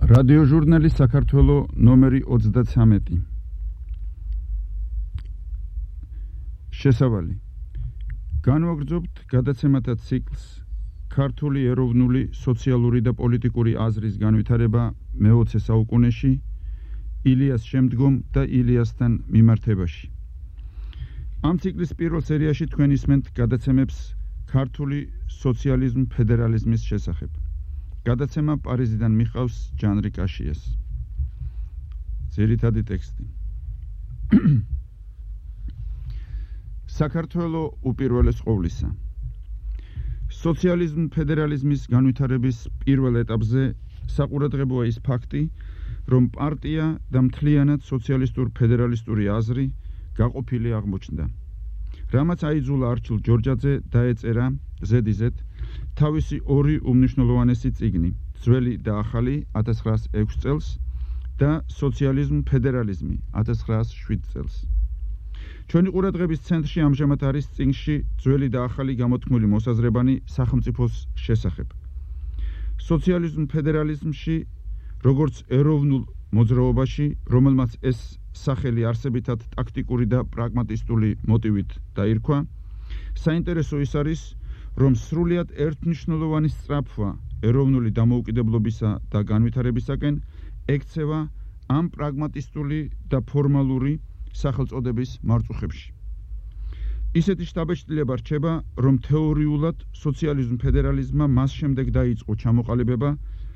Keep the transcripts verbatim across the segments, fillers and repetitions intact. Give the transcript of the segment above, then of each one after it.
რადიოჟურნალი საქართველო ნომერი ოცდათვრამეტი. შესავალი. განვაგრძობთ გადაცემათა ციკლს ქართული ეროვნული, სოციალური და პოლიტიკური აზრის განვითარება მეოცე საუკუნეში, ილიას შემდგომ და ილიასთან მიმართებაში. ამ ციკლის პირველ სერიაში თქვენ ისმენთ გადაცემებს ქართული სოციალიზმ ფედერალიზმის შესახებ. გადაცემა პარიზიდან მიყავს ჟანრი კაშიეს. ძირითადი ტექსტი. საქართველო უპირველეს ყოვლისა. სოციალიზმ ფედერალიზმის განვითარების პირველ ეტაპზე საყურადღებოა ის ფაქტი, რომ პარტია და მთლიანად სოციალისტურ ფედერალისტური აზრი გაყოფილი აღმოჩნდა. რამაც აიძულა არჩილ ჯორჯაძე დაეწერა ზედიზედ თავისი ორი უმნიშვნელოვანესი წიგნი, ძველი და ახალი ათას ცხრაას ექვს წელს და სოციალიზმ ფედერალიზმი ათას ცხრაას შვიდ წელს. ჩვენი ყურადღების ცენტრში ამჟამად არის წიგნში ძველი და ახალი გამოთქმული მოსაზრებანი სახელმწიფოს შესახებ. სოციალიზმ ფედერალიზმში, როგორც ეროვნულ მოძრაობაში, რომელმაც ეს სახელი არსებითად ტაქტიკური და პრაგმატისტული მოტივით დაირქვა, საინტერესო ის არის, რომ სრულიად ერთმნიშვნელოვანი სწრაფვა ეროვნული დამოუკიდებლობისა და განვითარებისაკენ ექცევა ამ პრაგმატისტული და ფორმალური სახელწოდების მარწუხებში. ისეთი შთაბეჭდილება რჩება, რომ თეორიულად სოციალიზმ ფედერალიზმმა მას შემდეგ დაიწყო ჩამოყალიბება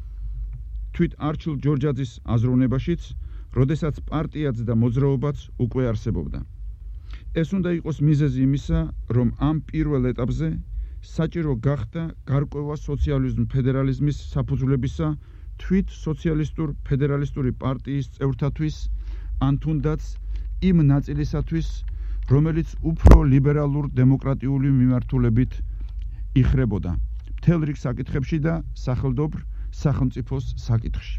თვით არჩილ ჯორჯაძის აზროვნებაშიც, როდესაც პარტიაც და მოძრაობაც უკვე არსებობდა. ეს უნდა იყოს მიზეზი იმისა, რომ ამ პირველ ეტაპზე საჭირო გახდა გარკვევა სოციალიზმ ფედერალიზმის საფუძვლებისა თვით სოციალისტურ ფედერალისტური პარტიის წევრთათვის, ან თუნდაც იმ ნაწილისათვის, რომელიც უფრო ლიბერალურ დემოკრატიული მიმართულებით იხრებოდა მთელ რიგ საკითხებში და სახელმდობრ სახელმწიფოს საკითხში.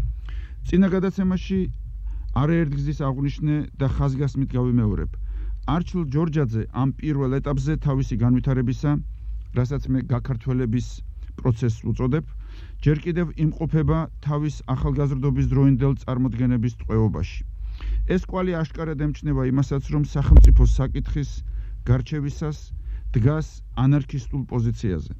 წინა გადაცემაში არაერთგზის აღნიშნე და ხაზგასმით გავიმეორებ. არჩილ ჯორჯაძე ამ პირველ ეტაპზე თავისი განვითარებისა, რასაც მე გაქართველების პროცესს უწოდებ, ჯერ კიდევ იმყოფება თავის ახალგაზრდობის დროინდელ წარმოდგენების ტყვეობაში. ეს კვალი აშკარად ემჩნევა იმასაც, რომ სახელმწიფოს საკითხის გარჩევისას დგას ანარქისტულ პოზიციაზე.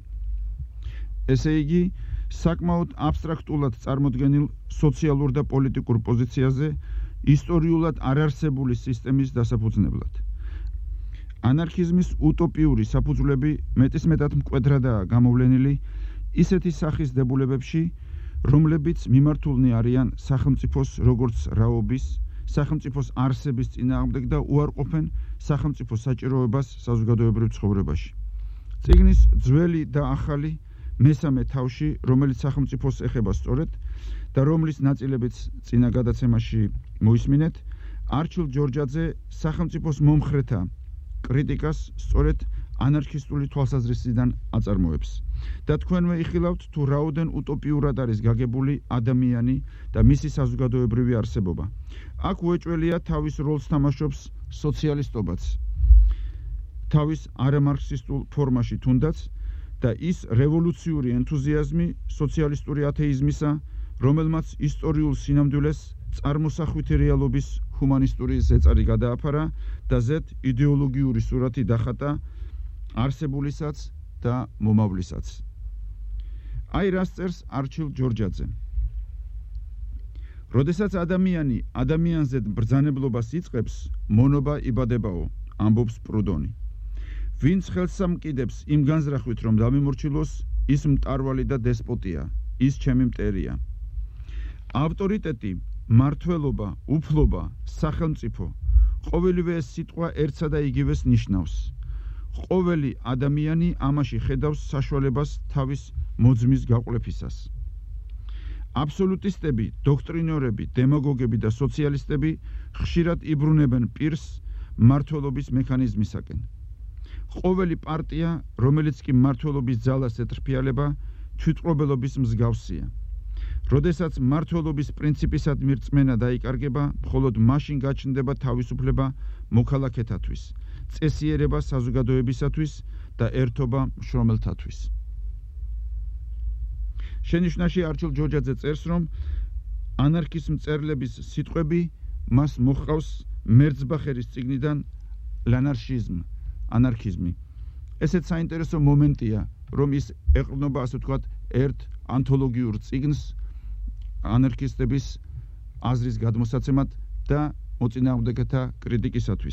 ესე იგი, საკმაოდ აბსტრაქტულად წარმოდგენილ სოციალურ და პოლიტიკურ პოზიციაზე ისტორიულად არარსებული სისტემის დასაფუძნებლად. ანარქიზმის უტოპიური საფუძვლები მეტისმეტად მკვეთრადაა გამოვლენილი ისეთი სახის დებულებებში, რომლებიც მიმართულნი არიან სახელმწიფოს როგორც რაობის, სახელმწიფოს არსების წინააღმდეგ და უარყოფენ სახელმწიფოს საჭიროებას საზოგადოებრივ ცხოვრებაში. წიგნის ძველი და ახალი მესამე თავში, რომელიც სახელმწიფოს ეხება სწორედ და რომლის ნაწილებიც წინა გადაცემაში მოისმინეთ, არჩილ ჯორჯაძე სახელმწიფოს მომხრეთა კრიტიკას სწორედ ანარქისტული თვალსაზრისიდან აწარმოებს. და თქვენვე იხილავთ თუ რაოდენ უტოპიურად არის გაგებული ადამიანი და მისი საზოგადოებრივი არსებობა. აქ უეჭველია თავის როლს თამაშობს სოციალისტობაც, თავის არამარქსისტულ ფორმაში თუნდაც, და ის რევოლუციური ენთუზიაზმი სოციალისტური ათეიზმისა, რომელმაც ისტორიულ სინამდვილეს წარმოსახვითი რეალობის ჰუმანისტური ზეწარი გადააფარა და ზედ იდეოლოგიური სურათი დახატა არსებულისაც და მომავლისაც. აი რას წერს არჩილ ჯორჯაძე. როდესაც ადამიანი ადამიანზე ბრძანებლობას იწყებს, მონობა იბადებაო, ამბობს პრუდონი. ვინც ხელს ამკიდებს იმ განზრახვით, რომ დამიმორჩილოს, ის მტარვალი და დესპოტია, ის ჩემი მტერია. ავტორიტეტი, მმართველობა, უფლობა, სახელმწიფო, ყოველივე ეს სიტყვა ერთსა და იგივეს ნიშნავს. ყოველი ადამიანი ამაში ხედავს საშუალებას თავის მოძმის გაყვლეფისას. აბსოლუტისტები, დოქტრინორები, დემაგოგები და სოციალისტები ხშირად იბრუნებენ პირს მმართველობის მექანიზმისაკენ. ყოველი პარტია, რომელიც კი მმართველობის ძალას ეტრფიალება, თვითმყოფელობის მსგავსია. როდესაც მმართველობის პრინციპისადმი რწმენა დაიკარგება, მხოლოდ მაშინ გაჩნდება თავისუფლება მოქალაქეთათვის, წესიერება საზოგადოებისათვის და ერთობა მშრომელთათვის. შენიშვნაში არჩილ ჯორჯაძე წერს, რომ ანარქის მწერლების სიტყვები მას მოჰყავს მერძბახერის წიგნიდან ლანარშიზმ, ანარქიზმი. ესეც საინტერესო მომენტია, რომ ის ეყრდნობა, ასე ვთქვათ, ერთ ანთოლოგიურ წიგნს ანარქისტების აზრის გადმოსაცემად და მოწინააღმდეგეთა კრიტიკისათვის.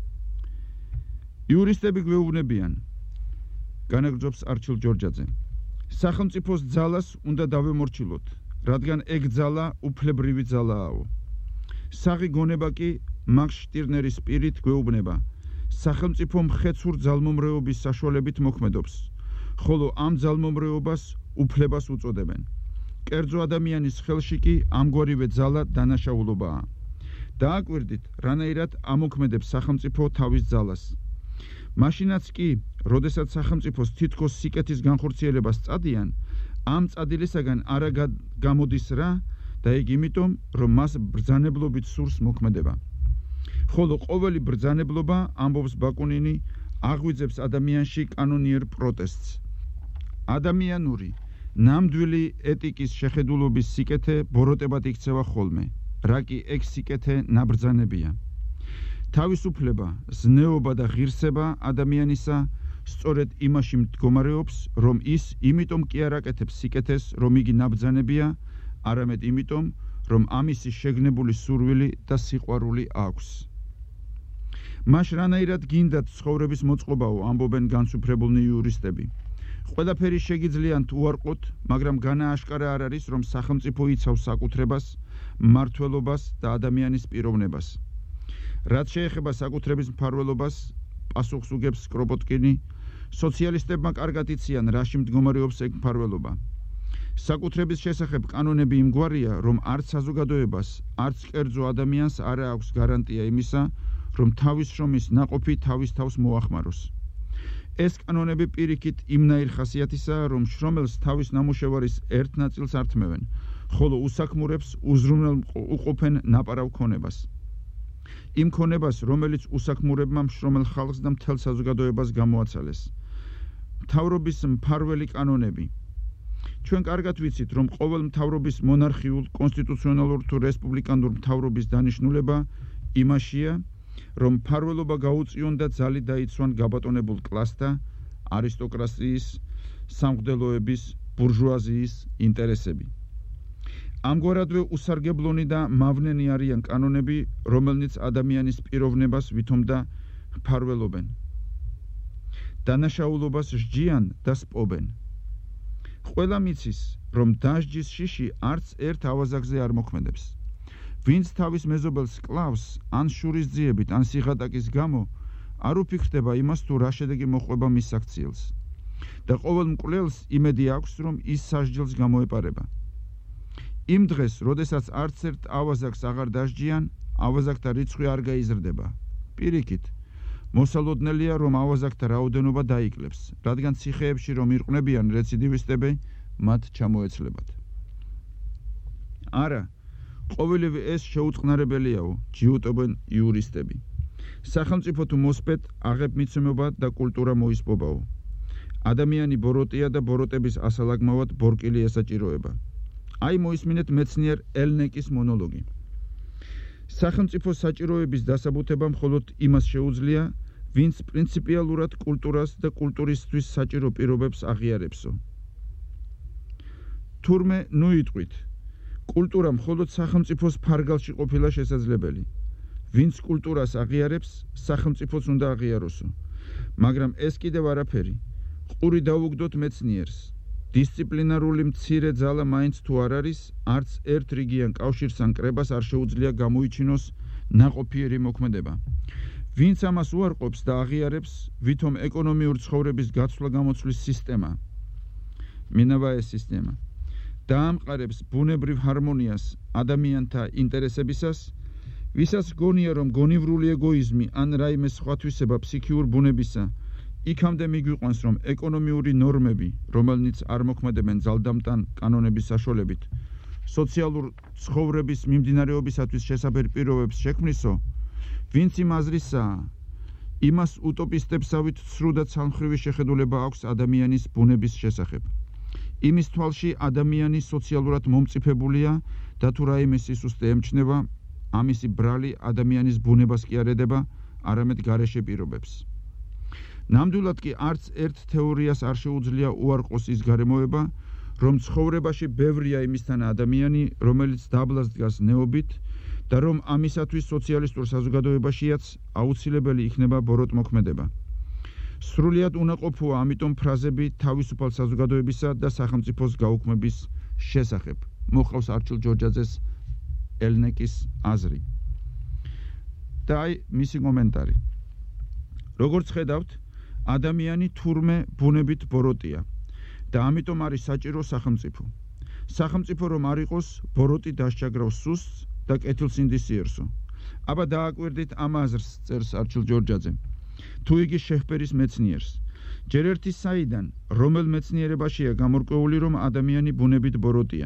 იურისტები გვეუბნებიან, განაგრძობს არჩილ ჯორჯაძე, სახელმწიფოს ძალას უნდა დავემორჩილოთ, რადგან ეგ ძალა უფლებრივი ძალააო. საღი გონება კი მაქს შტირნერის პირით გვეუბნება, სახელმწიფო მხეცურ ძალმომრეობის საშუალებით მოქმედობს, ხოლო ამ ძალმომრეობას უფლებას უწოდებენ. კერძო ადამიანის ხელში კი ამგვარივე ძალა დანაშაულობაა. დააკვირდით, რანაირად ამოქმედებს სახელმწიფო თავის ძალას. მაშინაც კი, როდესაც სახელმწიფოს თითქოს სიკეთის განხორციელებას წადიან, ამ წადილისაგან არა გამოდის რა და ეგ იმიტომ, რომ მას ბრძანებლობით სურს მოქმედება. ხოლო ყოველი ბრძანებლობა, ამბობს ბაკუნინი, აღვიძებს ადამიანში კანონიერ პროტესტს. ადამიანური, ნამდვილი ეტიკის შეხედულობის სიკეთე ბოროტებად იქცევა ხოლმე, რა კი ეგ სიკეთე ნაბრძანებია. თავისუფლება, ზნეობა და ღირსება ადამიანისა სწორედ იმაში მდგომარეობს, რომ ის იმიტომ კი არ აკეთებს სიკეთეს, რომ იგი ნაბრძანებია, არამედ იმიტომ, რომ ამისი შეგნებული სურვილი და სიყვარული აქვს. მას რანაირად გინდათ ცხოვრების მოწყობაო, ამბობენ განსუფრებულნი იურისტები. ყველაფერი შეგიძლიათ უარყოთ, მაგრამ განააშკარა არ არის, რომ სახელმწიფო იცავს საკუთრებას, მმართველობას და ადამიანის პიროვნებას. რაც შეეხება საკუთრების მფარველობას, პასუხს უგებს კროპოტკინი, სოციალისტებმა კარგად იციან, რაში მდგომარეობს ეგ მფარველობა. საკუთრების შესახებ კანონები იმგვარია, რომ არც საზოგადოებას, არც კერძო ადამიანს არ აქვს გარანტია იმისა, რომ თავის შრომის ნაყოფი თავის თავს მოახმაროს. ეს კანონები პირიქით იმნაირ ხასიათისაა, რომ შრომელს თავის ნამუშევარის ერთ ნაწილს ართმევენ, ხოლო უსაქმურებს უზრუნველყოფენ ნაპარავ ქონებას. იმ ქონებას, რომელიც უსაქმურებმა მშრომელ ხალხს და მთელ საზოგადოებას გამოაცალეს. მთავრობის მფარველი კანონები. ჩვენ კარგად ვიცით, რომ ყოველ მთავრობის მონარქიულ, კონსტიტუციონალურ თუ რესპუბლიკანურ მთავრობის დანიშნულება იმაშია, რომ მფარველობა გაუწიონ და ძალით დაიცვან გაბატონებულ კლასთა, არისტოკრატიის, სამღვდელოების, ბურჟუაზიის ინტერესები. ამგვარადვე უსარგებლონი და მავნენი არიან კანონები, რომელნიც ადამიანის პიროვნებას ვითომ და მფარველობენ. დანაშაულობას სჯიან და სპობენ. ყველა მიცის, რომ დასჯის შიში არც ერთ ავაზაკზე არ მოქმედებს. ვინც თავის მეზობელს კლავს, ან შურის ძიებით, ან სიღატაკის გამო, არ უფიქრდება იმას, თუ რა შედეგი მოჰყვება მის საქციელს. და ყოველ მკვლელს იმედი აქვს, რომ ის სასჯელს გამოეპარება. იმ დღეს, როდესაც არც ერთ ავაზაკს აღარ დასჯიან, ავაზაკთა რიცხვი არ გაიზრდება. პირიქით, მოსალოდნელია, რომ ავაზაკთა რაოდენობა დაიკლებს, რადგან ციხეებში რომ ირყვნებიან რეციდივისტები, მათ ჩამოეცლებათ. არა, ყოველივე ეს შეუწყნარებელიაო, ჯიუტობენ იურისტები. სახელმწიფო თუ მოსპეთ, აღებმიცემობა და კულტურა მოისპობაო. ადამიანი ბოროტია და ბოროტების ასალაგმავად ბორკილი ესაჭიროება. აი მოისმინეთ მეცნიერ ელნეკის მონოლოგი. სახელმწიფო საჭიროების დასაბუთება მხოლოდ იმას შეუძლია, ვინც პრინციპიალურად კულტურას და კულტურისთვის საჭირო პირობებს აღიარებსო. თურმე ნუ იტყვით, კულტურა მხოლოდ სახელმწიფოს ფარგალში ყოფილა შესაძლებელი. ვინც კულტურას აღიარებს, სახელმწიფოც უნდა აღიაროსო. მაგრამ ეს კიდევ არაფერი. ყური დაუგდოთ მეცნიერს. დისციპლინარული მცირე ძალა მაინც თუ არ არის, არც ერთ რიგიან კავშირს ან კრებას არ შეუძლია გამოიჩინოს ნაყოფიერი მოქმედება. ვინც ამას უარყოფს და აღიარებს, ვითომ ეკონომიურ ცხოვრების გაცვლა-გამოცვლის სისტემა, მინავაეს სისტემა, დაამყარებს ბუნებრივ ჰარმონიას ადამიანთა ინტერესებისას, ვისაც გონია, რომ გონივრული ეგოიზმი ან რაიმე სხვა თვისება ფსიქიურ ბუნებისა, იქამდე მიგვიყვანს, რომ ეკონომიური ნორმები, რომელნიც არ მოქმედებენ ძალდამტან კანონების საშუალებით, სოციალურ ცხოვრების მიმდინარეობისათვის შესაბერ პირობებს შექმნისო, ვინც იმ აზრისაა, იმას უტოპისტებსავით ცრუ და ცალმხრივი შეხედულება აქვს ადამიანის ბუნების შესახებ. იმის თვალში ადამიანი სოციალურად მომწიფებულია და თუ რაიმე სისუსტე ემჩნევა, ამისი ბრალი ადამიანის ბუნებას კი არ ედება, არამედ გარეშე პირობებს. ნამდვილად კი არც ერთ თეორიას არ შეუძლია უარყოს ის გარემოება, რომ ცხოვრებაში ბევრია იმისთანა ადამიანი, რომელიც დაბლას დგას ნეობით და რომ ამისათვის სოციალისტურ საზოგადოებაშიაც აუცილებელი იქნება ბოროტმოქმედება. სრულიად უნაყოფოა ამიტომ ფრაზები თავისუფალ საზოგადოებისა და სახელმწიფოს გაუქმების შესახებ. მოყავს არჩილ ჯორჯაძეს ელნეკის აზრი. და აი მისი კომენტარი. როგორც ხედავთ, ადამიანი თურმე ბუნებით ბოროტია და ამიტომ არის საჭირო სახელმწიფო. სახელმწიფო რომ არ იყოს, ბოროტი დასჭაგრავს სუსტს და კეთილსინდისიერსო. აბა დააკვირდით ამ აზრს, წერს არჩილ ჯორჯაძე. თუ იგი შეჰპერის მეცნიერს. ჯერ ერთი საიდან, რომელ მეცნიერებაშია გამორკვეული, რომ ადამიანი ბუნებით ბოროტია.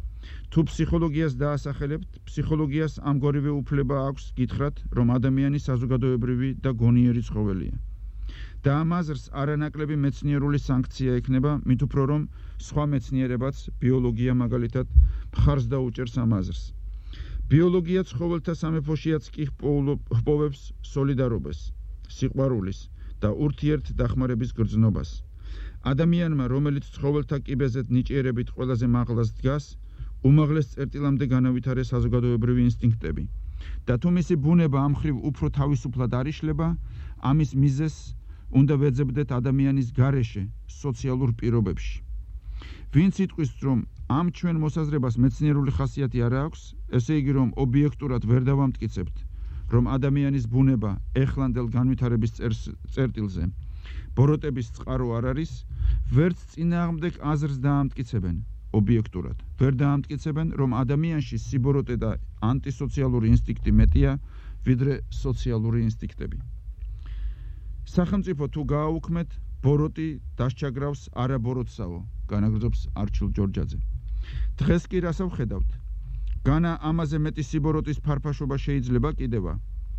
თუ ფსიქოლოგიას დაასახელებთ, ფსიქოლოგიას ამგვარივე უფლება აქვს გითხრათ, რომ ადამიანი საზოგადოებრივი და გონიერი ცხოველია. და ამ აზრს არანაკლები მეცნიერული სანქცია ექნება, მით უფრო რომ სხვა მეცნიერებაც, ბიოლოგია მაგალითად, მხარს დაუჭერს ამ აზრს. ბიოლოგია ცხოველთა სამეფოშიაც კი ჰპოვებს სოლიდარობას, სიყვარულის და ურთიერთ დახმარების გრძნობას. ადამიანმა, რომელიც ცხოველთა კიბეზეთ ნიჭიერებით ყველაზე მაღლას დგას, უმაღლეს წერტილამდე განავითარეს საზოგადოებრივი ინსტინქტები. და თუ მისი ბუნება ამ მხრივ უფრო თავისუფლად არ იშლება, ამის მიზეზს უნდა ვეძებდეთ ადამიანის გარეშე, სოციალურ პირობებში. ვინც იტყვის, რომ ამ ჩვენ მოსაზრებას მეცნიერული ხასიათი არ აქვს, ესე იგი რომ ობიექტურად ვერ დავამტკიცებთ, რომ ადამიანის ბუნება ეხლანდელ განვითარების წერტილზე ბოროტების წყარო არ არის, ვერც წინააღმდეგ აზრს დაამტკიცებენ ობიექტურად. ვერ დაამტკიცებენ, რომ ადამიანში სიბოროტე და ანტისოციალური ინსტინქტი მეტია, ვიდრე სოციალური ინსტინქტები. სახელმწიფო თუ გააუქმეთ, ბოროტი დასჭაგრავს არაბოროტსაო, განაგრძობს არჩილ ჯორჯაძე. დღეს კი რას ვხედავთ? განა ამაზე მეტი სიბოროტის ფარფაშობა შეიძლება კიდევა.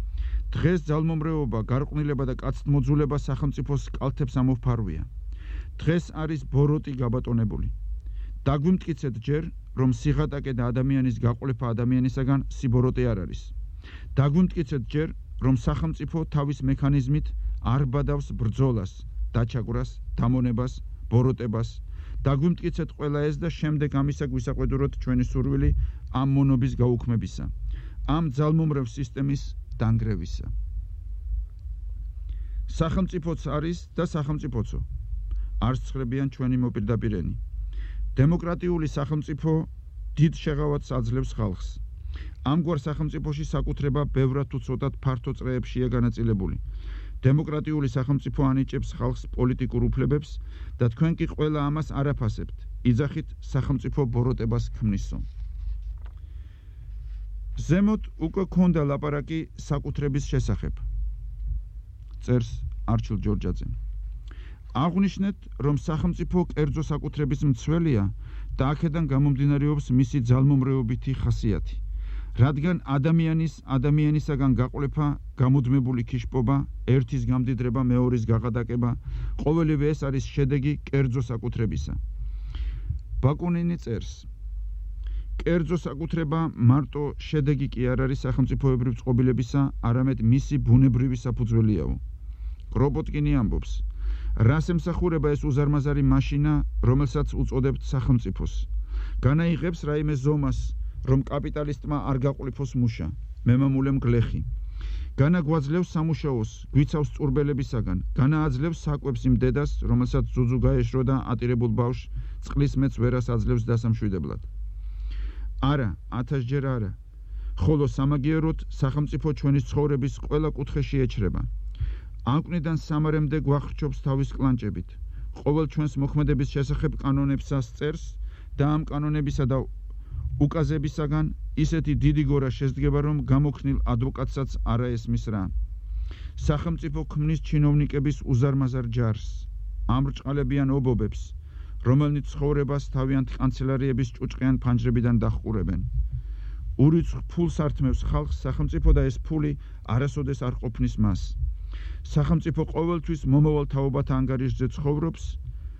დღეს ძალმომრეობა, გარყვნილება და კაცთმოძულება სახელმწიფოს კალთებს ამოფარვია. დღეს არის ბოროტი გაბატონებული. დაგვიმტკიცეთ ჯერ, რომ სიღატაკე და ადამიანის გაყოლება ადამიანისაგან სიბოროტე არ არის. დაგვიმტკიცეთ ჯერ, რომ სახელმწიფო თავის მექანიზმით არ ბადავს ბრძოლას, დაჩაგვრას, დამონებას, ბოროტებას. დაგვიმტკიცეთ ყველა ეს და შემდეგ ამისა გვისაყვედუროთ ჩვენი სურვილი ამ მონობის გაუქმებისა, ამ ძალმომრევ სისტემის დანგრევისა. სახელმწიფოც არის და სახელმწიფოცო. არ სცხრებიან ჩვენი მოპირდაპირენი. დემოკრატიული სახელმწიფო დიდ შეღავათს აძლევს ხალხს. ამგვარ სახელმწიფოში საკუთრება ბევრად თუ ცოტად ფართო წრეებშია განაწილებული. დემოკრატიული სახელმწიფო ანიჭებს ხალხს პოლიტიკურ უფლებებს და თქვენ კი ყველა ამას არ აფასებთ. იძახით სახელმწიფო ბოროტებას ქმნისო. ზემოთ უკვე ქონდა ლაპარაკი საკუთრების შესახებ. წერს არჩილ ჯორჯაძე. აღვნიშნეთ, რომ სახელმწიფო კერძო საკუთრების მცველია და აქედან გამომდინარეობს მისი ძალმომრეობითი ხასიათი. რადგან ადამიანის ადამიანისაგან გაყოლება, გამუდმებული ქიშპობა, ერთის გამდიდრება, მეორის გაღადაკება, ყოველივე ეს არის შედეგი კერძო საკუთრებისა. ბაკუნინი წერს: კერძო საკუთრება მარტო შედეგი კი არ არის სახელმწიფოებრივ წყობილებისა, არამედ მისი ბუნებრივი საფუძველიაო. კროპოტკინი ამბობს: რას ემსახურება ეს უზარმაზარი მაშინა, რომელსაც უწოდებთ სახელმწიფოს? განაიღებს რაიმე ზომას, რომ კაპიტალისტმა არ გაყოლიფოს მუშა, მემამულემ გლეხი. განაგვაძლევს სამუშაოს, გვიცავს წურბელებისაგან, განააძლევს საკვებს იმ დედას, რომელსაც ძუძუ გაეშრო და ატირებულ ბავშვს წყლის მეც ვერას აძლევს დასამშვიდებლად. არა, ათასჯერ არა. ხოლო სამაგიეროდ სახელმწიფო ჩვენი ცხოვრების ყველა კუთხეში ეჩრება. ანკვნიდან სამარემდე გვახრჩობს თავის კლანჭებით. ყოველ ჩვენს მოქმედების შესახებ კანონებსაც წერს და ამ კანონებისა და უკაზებისაგან ისეთი დიდი გორა შესდგება, რომ გამოქნილ ადვოკატსაც არა ესმის რა. სახელმწიფო ქმნის ჩინოვნიკების უზარმაზარ ჯარს, ამრჭყალებიან ობობებს, რომელნიც ცხოვრებას თავიანთ კანცელარიების ჭუჭყიან ფანჯრებიდან დაჰყურებენ. ურიცხვ ფულს ართმევს ხალხს სახელმწიფო და ეს ფული არასოდეს არ ყოფნის მას. სახელმწიფო ყოველთვის მომავალ თაობათა ანგარიშზე ცხოვრობს,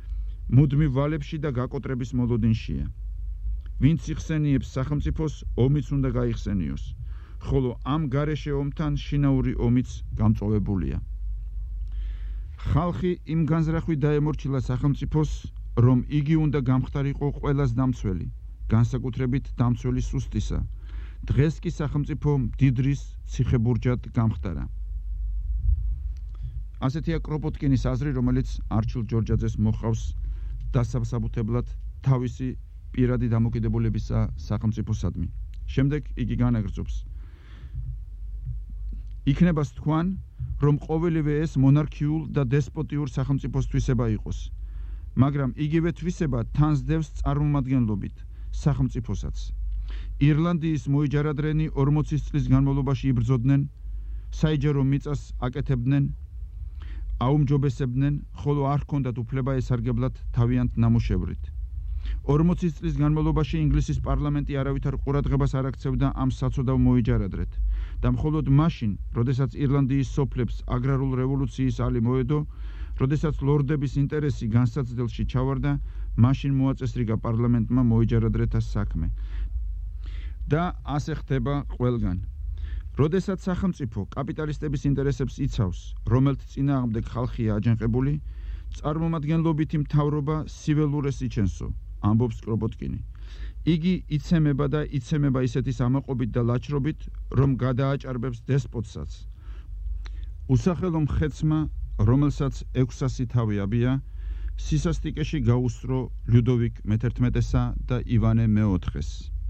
მუდმივ ვალებში და გაკოტრების მოლოდინშია. ვინც იხსენიებს სახელმწიფოს, ომიც უნდა გაიხსენიოს, ხოლო ამ გარეშე ომთან შინაური ომიც გამწვავებულია. ხალხი იმ განზრახვით დაემორჩილა სახელმწიფოს, რომ იგი უნდა გამხდარიყო ყველას დამცველი, განსაკუთრებით დამცველი სუსტისა. დღეს კი სახელმწიფო მდიდრის ციხებურჯად გამხდარა. ასეთია კროპოტკინის აზრი, რომელიც არჩილ ჯორჯაძეს მოჰყავს დასაბუთებლად თავისი პირადი დამოკიდებულებისა სახელმწიფოსადმი. შემდეგ იგი განაგრძობს. იქნება თქვან, რომ ყოველივე ეს მონარქიულ და დესპოტიურ სახელმწიფოს თვისება იყოს, მაგრამ იგივე თვისება თან სდევს წარმომადგენლობით სახელმწიფოსაც. ირლანდიის მოიჯარადრენი ორმოცი წლის განმავლობაში იბრძოდნენ, საიჯარო მიწას აკეთებდნენ, აუმჯობესებდნენ, ხოლო არ ჰქონდათ უფლება ესარგებლათ თავიანთ ნამუშევრით. ორმოცი წლის განმავლობაში ინგლისის პარლამენტი არავითარ ყურადღებას არ აქცევდა ამ საცოდავ მოიჯარადრეთ და მხოლოდ მაშინ, როდესაც ირლანდიის სოფლებს აგრარულ რევოლუციის ალი მოედო, როდესაც ლორდების ინტერესი განსაცდელში ჩავარდა, მაშინ მოაწესრიგა პარლამენტმა მოიჯარადრეთა საქმე. და ასე ხდება ყველგან. როდესაც სახელმწიფო კაპიტალისტების ინტერესებს იცავს, რომელთ წინააღმდეგ ხალხია აჯანყებული, წარმომადგენლობითი მთავრობა სიველურეს იჩენსო, ამბობს კროპოტკინი. იგი იცემება და იცემება ისეთი სამაყობით და ლაჩრობით, რომ გადააჭარბებს დესპოტსაც. უსახელო მხეცმა, რომელსაც ექვსასი თავი აბია, სისასტიკეში გაუსწრო ლიუდოვიკ მეთერთმეტესა და ივანე მეოთხეს.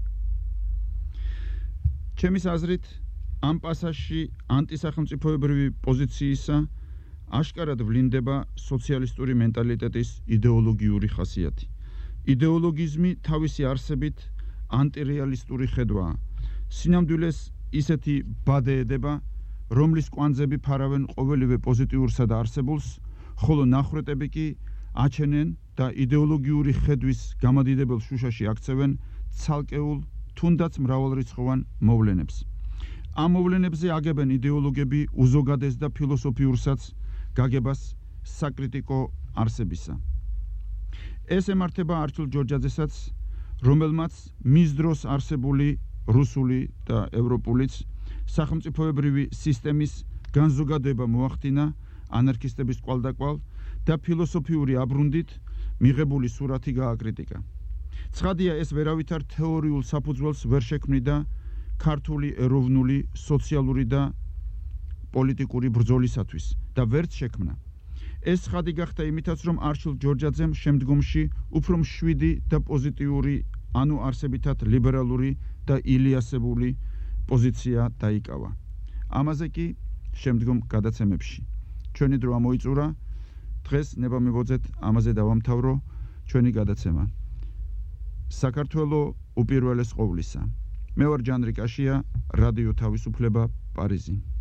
ჩემის აზრით, ამ პასაჟში ანტისახელმწიფოებრივი პოზიციისა აშკარად ვლინდება სოციალისტური მენტალიტეტის იდეოლოგიური ხასიათი. იდეოლოგიზმი თავისი არსებით ანტირეალისტური ხედვაა. სინამდვილეს ისეთი ბადეედება, რომლის კვანძები ფარავენ ყოველივე პოზიტიურსა და არსებულს, ხოლო ნახრეტები კი აჩენენ და იდეოლოგიური ხედვის გამადიდებელ შუშაში აქცევენ ცალკეულ, თუნდაც მრავალრიცხოვან მოვლენებს. ამ მოვლენებზე აგებენ იდეოლოგები უზოგადეს და ფილოსოფიურსაც გაგებას საკრიტიკო არსებისა. ეს ემართება არჩილ ჯორჯაძესაც, რომელმაც მის დროს არსებული რუსული და ევროპულიც სახელმწიფოებრივი სისტემის განზოგადება მოახდინა ანარქისტების კვალდაკვალ და ფილოსოფიური აბრუნდით მიღებული სურათი გააკრიტიკა. ცხადია, ეს ვერავითარ თეორიულ საფუძველს ვერ შექმნიდა ქართული ეროვნული, სოციალური და პოლიტიკური ბრძოლისათვის და ვერც შექმნა. ეს ცხადი გახდა იმითაც, რომ არჩილ ჯორჯაძემ შემდგომში უფრო მშვიდი და პოზიტიური, ანუ არსებითად ლიბერალური და ილიასებული პოზიცია დაიკავა. ამაზე კი შემდგომ გადაცემებში. ჩვენი დრო ამოიწურა, დღეს ნება მივოძეთ ამაზე დავამთავრო ჩვენი გადაცემა. საქართველო უპირველეს ყოვლისა. მე ვარ ჯანრი კაშია, რადიო თავისუფლება, პარიზი.